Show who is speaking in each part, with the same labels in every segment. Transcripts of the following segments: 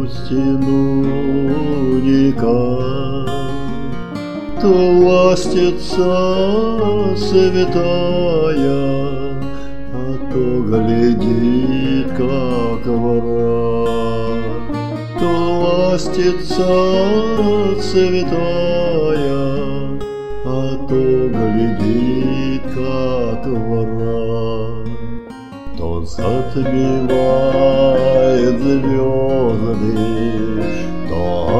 Speaker 1: грустину река, то ластится святая, а то глядит, как враг. То ластится святая, а то глядит, как враг. То затмевает звезды, то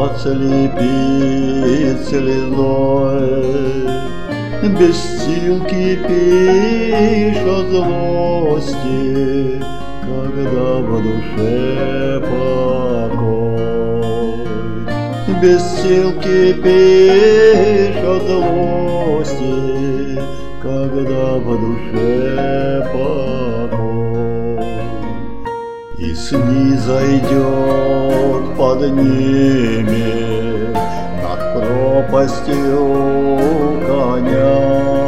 Speaker 1: ослепит слезой. Без сил кипишь от злости, когда в душе покой. Без сил кипишь от злости, когда в душе покой. И снизойдет под ними над пропастью коня.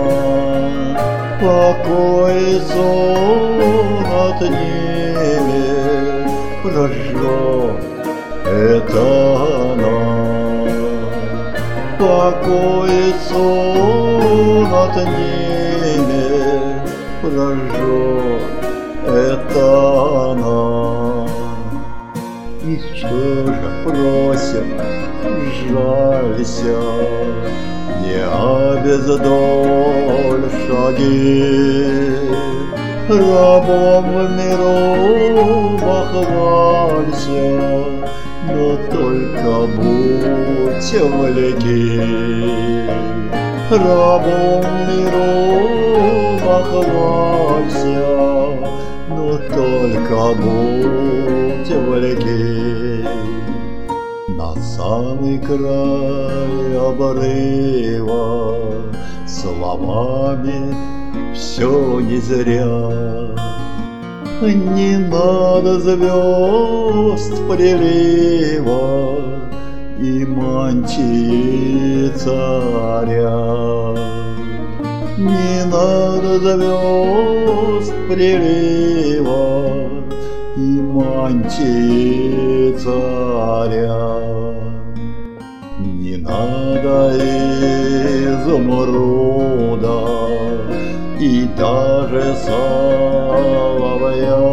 Speaker 1: Покой сон от ними прожжет, это она. Покой сон от ними прожжет, это она. И что же просим, жалься, не обездоль шаги. Рабом миру похвалься, но только будь велики. Рабом миру похвалься, но только будь велики. На самый край обрыва словами все не зря. Не надо звезд прилива и мантии царя. Не надо звезд прилива и мантии царя. Не надо изумруда и даже соловья.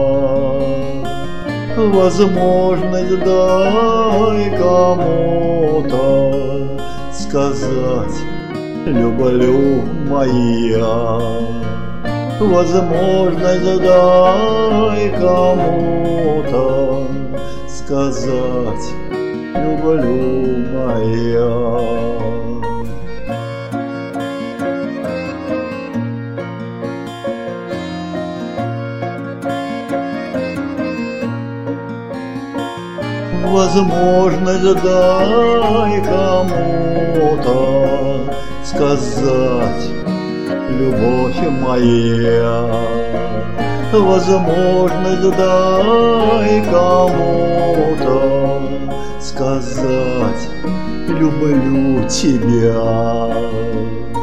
Speaker 1: Возможность дай кому-то сказать люблю моя. Возможность дай кому-то сказать люблю моя. Возможность дай кому-то сказать любовь моя. Возможность дай кому-то сказать люблю тебя.